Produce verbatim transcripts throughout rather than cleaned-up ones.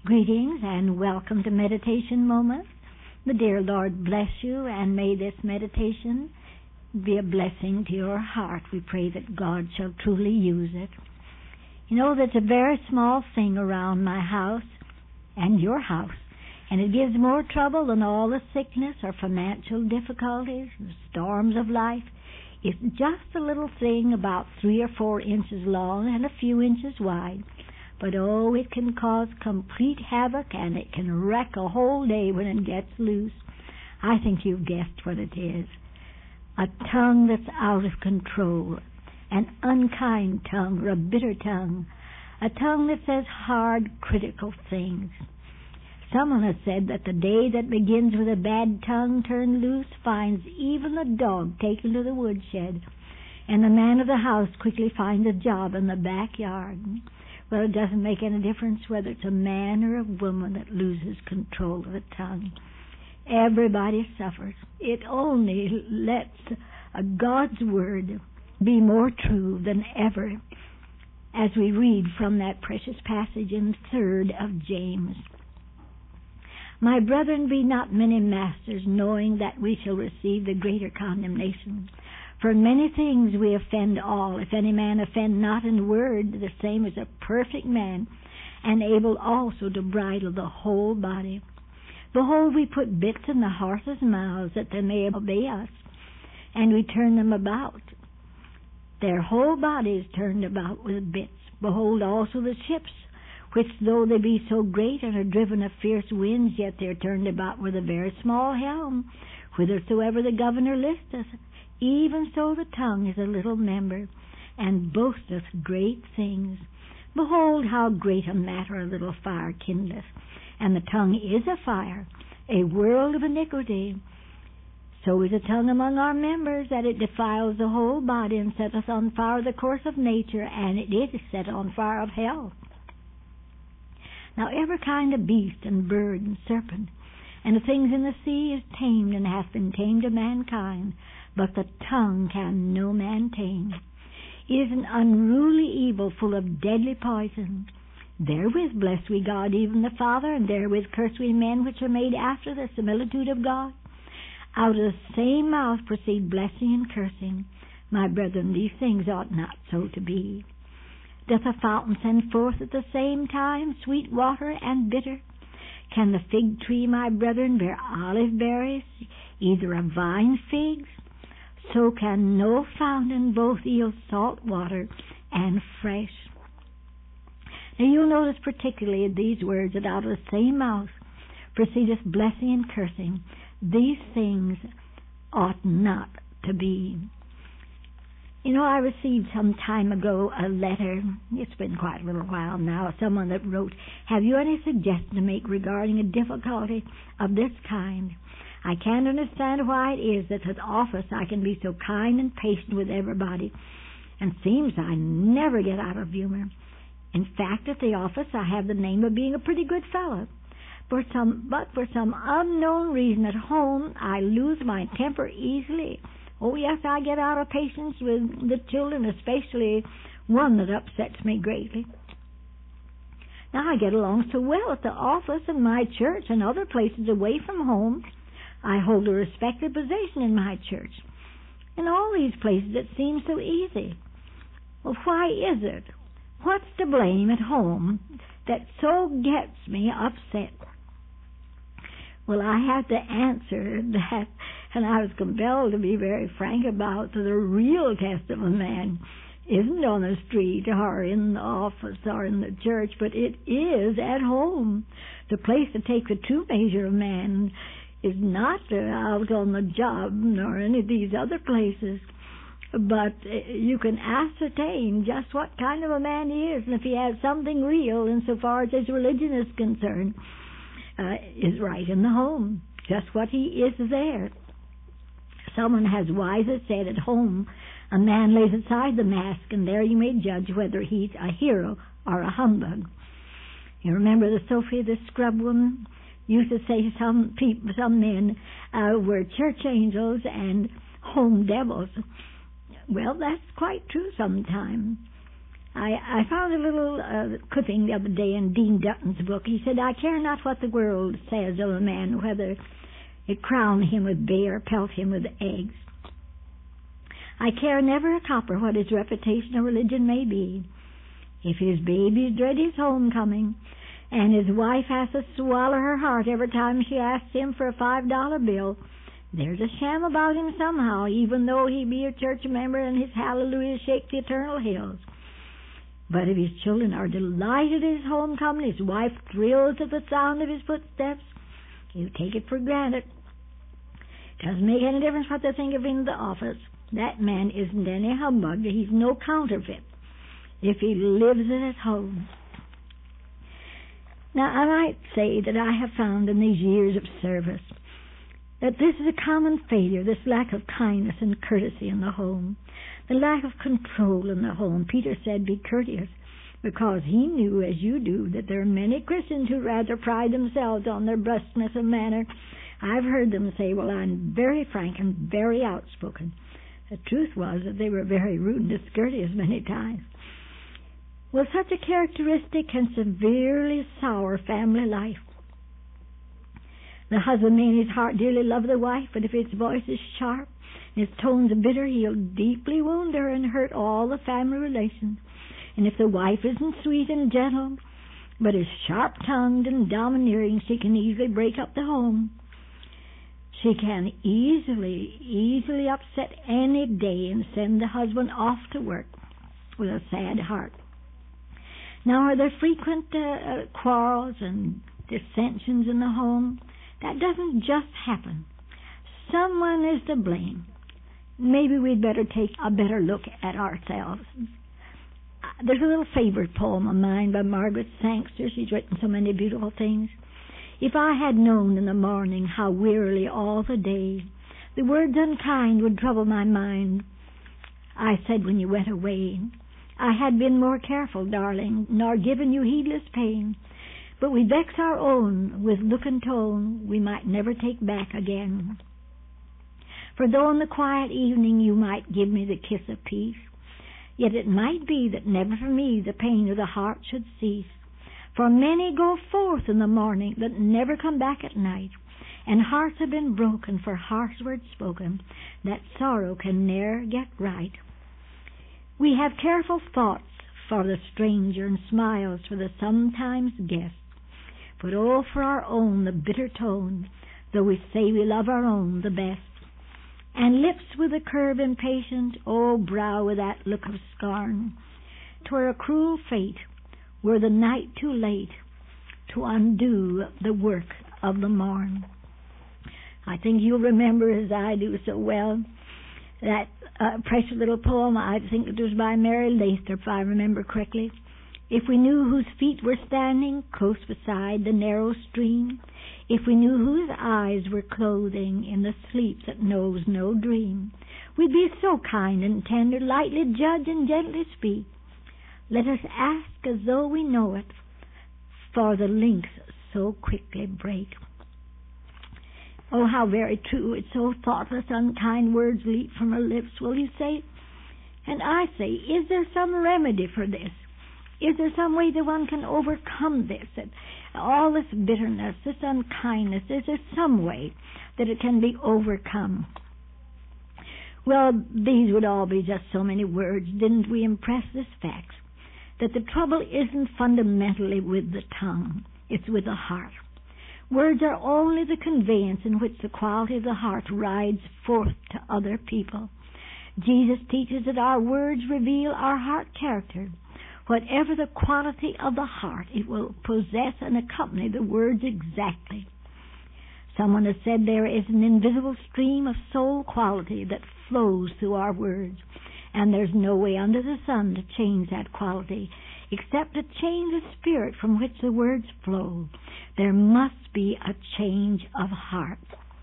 Greetings and welcome to Meditation Moments. The dear Lord bless you, and may this meditation be a blessing to your heart. We pray that God shall truly use it. You know, that's a very small thing around my house and your house, and it gives more trouble than all the sickness or financial difficulties, the storms of life. It's just a little thing about three or four inches long and a few inches wide. But oh, it can cause complete havoc, and it can wreck a whole day when it gets loose. I think you've guessed what it is. A tongue that's out of control. An unkind tongue, or a bitter tongue. A tongue that says hard, critical things. Someone has said that the day that begins with a bad tongue turned loose finds even the dog taken to the woodshed, and the man of the house quickly finds a job in the backyard. Well, it doesn't make any difference whether it's a man or a woman that loses control of the tongue. Everybody suffers. It only lets God's word be more true than ever, as we read from that precious passage in third of James. My brethren, be not many masters, knowing that we shall receive the greater condemnation. For in many things we offend all. If any man offend not in word, the same is a perfect man, and able also to bridle the whole body. Behold, we put bits in the horses' mouths, that they may obey us, and we turn them about. Their whole body is turned about with bits. Behold also the ships, which though they be so great and are driven of fierce winds, yet they are turned about with a very small helm, whithersoever the governor listeth. Even so the tongue is a little member, and boasteth great things. Behold, how great a matter a little fire kindleth. And the tongue is a fire, a world of iniquity. So is the tongue among our members, that it defiles the whole body, and setteth on fire the course of nature, and it is set on fire of hell. Now every kind of beast and bird and serpent, and the things in the sea is tamed, and hath been tamed of mankind. But the tongue can no man tame. It is an unruly evil, full of deadly poison. Therewith bless we God, even the Father, and therewith curse we men which are made after the similitude of God. Out of the same mouth proceed blessing and cursing. My brethren, these things ought not so to be. Doth a fountain send forth at the same time sweet water and bitter? Can the fig tree, my brethren, bear olive berries, either of vine figs? So can no fountain both yield salt water and fresh. Now you'll notice particularly in these words that out of the same mouth proceedeth blessing and cursing. These things ought not to be. You know, I received some time ago a letter, it's been quite a little while now, someone that wrote, have you any suggestion to make regarding a difficulty of this kind? I can't understand why it is that at office I can be so kind and patient with everybody, and seems I never get out of humor. In fact, at the office I have the name of being a pretty good fellow. For some, but for some unknown reason at home I lose my temper easily. Oh yes, I get out of patience with the children, especially one that upsets me greatly. Now I get along so well at the office and my church and other places away from home. I hold a respected position in my church. In all these places it seems so easy. Well, why is it? What's to blame at home that so gets me upset? Well, I had to answer that, and I was compelled to be very frank about the real test of a man isn't on the street or in the office or in the church, but it is at home. The place to take the true measure of man is not out on the job nor any of these other places, but you can ascertain just what kind of a man he is, and if he has something real insofar as his religion is concerned, uh, is right in the home. Just what he is there. Someone has wisely said, at home a man lays aside the mask, and there you may judge whether he's a hero or a humbug. You remember the Sophia the scrub woman? Used to say some people, some men uh, were church angels and home devils. Well, that's quite true sometimes. I, I found a little uh, clipping the other day in Dean Dutton's book. He said, I care not what the world says of a man, whether it crown him with bay or pelt him with eggs. I care never a copper what his reputation or religion may be. If his babies dread his homecoming, and his wife has to swallow her heart every time she asks him for a five dollar bill, there's a sham about him somehow, even though he be a church member and his hallelujahs shake the eternal hills. But if his children are delighted at his homecoming, his wife thrills at the sound of his footsteps, you take it for granted. Doesn't make any difference what they think of him in the office. That man isn't any humbug. He's no counterfeit if he lives it at home. Now, I might say that I have found in these years of service that this is a common failure, this lack of kindness and courtesy in the home, the lack of control in the home. Peter said, be courteous, because he knew, as you do, that there are many Christians who rather pride themselves on their brusqueness of manner. I've heard them say, well, I'm very frank and very outspoken. The truth was that they were very rude and discourteous many times. Well, such a characteristic can severely sour family life. The husband may in his heart dearly love the wife, but if his voice is sharp and his tones bitter, he'll deeply wound her and hurt all the family relations. And if the wife isn't sweet and gentle, but is sharp-tongued and domineering, she can easily break up the home. She can easily, easily upset any day and send the husband off to work with a sad heart. Now, are there frequent uh, uh, quarrels and dissensions in the home? That doesn't just happen. Someone is to blame. Maybe we'd better take a better look at ourselves. There's a little favorite poem of mine by Margaret Sangster. She's written so many beautiful things. If I had known in the morning how wearily all the day the words unkind would trouble my mind, I said when you went away, I had been more careful, darling, nor given you heedless pain. But we vex our own with look and tone we might never take back again. For though in the quiet evening you might give me the kiss of peace, yet it might be that never for me the pain of the heart should cease. For many go forth in the morning that never come back at night, and hearts have been broken for harsh words spoken that sorrow can ne'er get right. We have careful thoughts for the stranger and smiles for the sometimes guest, but oh, for our own the bitter tone, though we say we love our own the best. And lips with a curve impatient, oh, brow with that look of scorn. 'Twere a cruel fate, were the night too late, to undo the work of the morn. I think you'll remember, as I do so well, that uh, precious little poem. I think it was by Mary Lathrop, if I remember correctly. If we knew whose feet were standing close beside the narrow stream, if we knew whose eyes were clothing in the sleep that knows no dream, we'd be so kind and tender, lightly judge and gently speak. Let us ask as though we know it, for the links so quickly break. Oh, how very true. It's so thoughtless, unkind words leap from her lips, will you say? And I say, is there some remedy for this? Is there some way that one can overcome this? That all this bitterness, this unkindness, is there some way that it can be overcome? Well, these would all be just so many words. Didn't we impress this fact? That the trouble isn't fundamentally with the tongue. It's with the heart. Words are only the conveyance in which the quality of the heart rides forth to other people. Jesus teaches that our words reveal our heart character. Whatever the quality of the heart, it will possess and accompany the words exactly. Someone has said there is an invisible stream of soul quality that flows through our words, and there's no way under the sun to change that quality except to change the spirit from which the words flow. There must be a change of heart.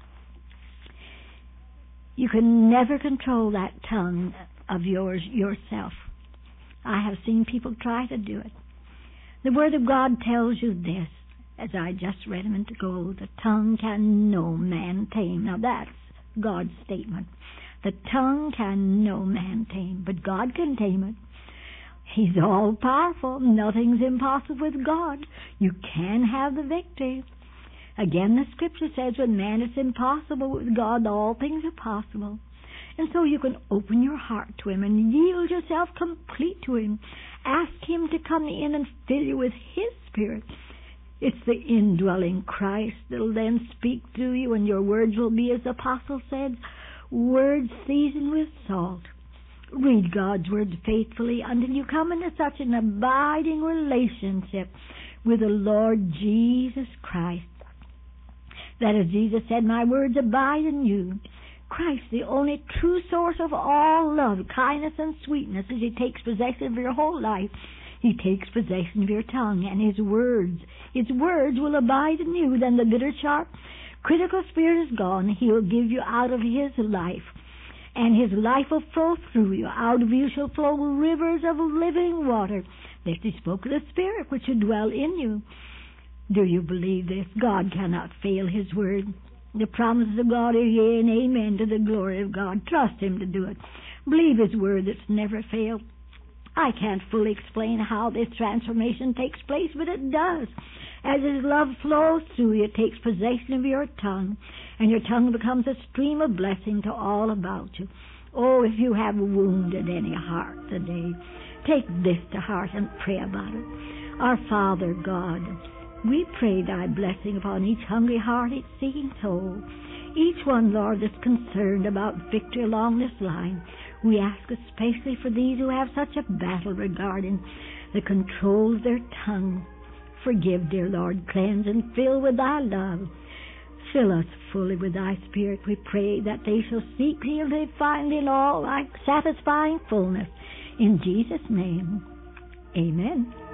You can never control that tongue of yours yourself. I have seen people try to do it. The Word of God tells you this, as I just read a minute ago, the tongue can no man tame. Now that's God's statement. The tongue can no man tame, but God can tame it. He's all-powerful. Nothing's impossible with God. You can have the victory. Again, the Scripture says, with man it's impossible. With God, all things are possible. And so you can open your heart to Him and yield yourself complete to Him. Ask Him to come in and fill you with His Spirit. It's the indwelling Christ that will then speak through you, and your words will be, as the Apostle said, words seasoned with salt. Read God's words faithfully until you come into such an abiding relationship with the Lord Jesus Christ. That, as Jesus said, my words abide in you. Christ, the only true source of all love, kindness, and sweetness, as He takes possession of your whole life. He takes possession of your tongue, and His words, His words will abide in you. Then the bitter, sharp, critical spirit is gone. He will give you out of His life, and His life will flow through you. Out of you shall flow rivers of living water. This He spoke of the Spirit which should dwell in you. Do you believe this? God cannot fail His word. The promises of God are yea and amen to the glory of God. Trust Him to do it. Believe His word that's never failed. I can't fully explain how this transformation takes place, but it does. As His love flows through you, it takes possession of your tongue, and your tongue becomes a stream of blessing to all about you. Oh, if you have wounded any heart today, take this to heart and pray about it. Our Father God, we pray Thy blessing upon each hungry heart, each seeking soul, each one, Lord, that's concerned about victory along this line. We ask especially for these who have such a battle regarding the control of their tongue. Forgive, dear Lord, cleanse and fill with Thy love. Fill us fully with Thy Spirit. We pray that they shall seek Thee and they find in all Thy satisfying fullness. In Jesus' name, amen.